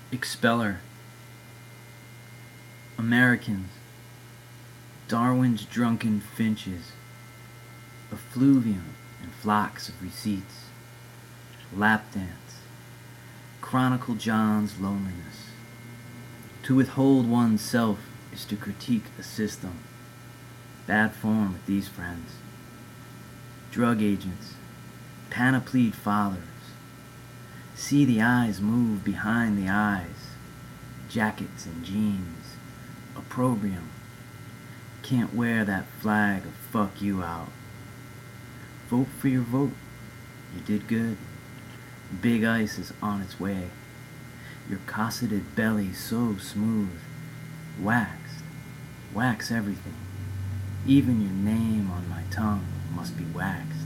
Expeller, Americans, Darwin's drunken finches, effluvium and flocks of receipts, lap dance, chronicle John's loneliness. To withhold one's self is to critique a system. Bad form with these friends. Drug agents, panoplied fathers. See the eyes move behind the eyes. Jackets and jeans, opprobrium. Can't wear that flag of fuck you out. Vote for your vote. You did good. Big ice is on its way. Your cosseted belly so smooth. Waxed. Wax everything. Even your name on my tongue must be waxed.